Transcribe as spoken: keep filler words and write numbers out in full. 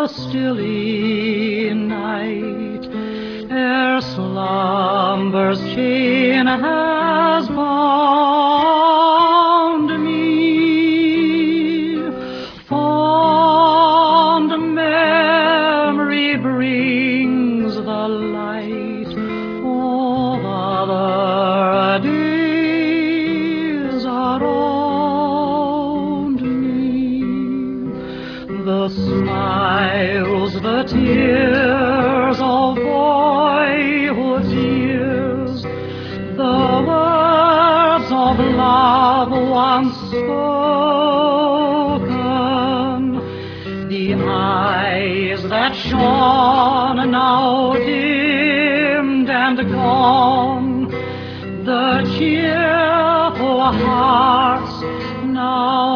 the stilly night, ere slumber's chain has bound me, fond memory brings the light of other days around me. The smiles, the tears of boyhood's years, the words of love once spoken, the eyes that shone now dimmed and gone, the cheerful hearts now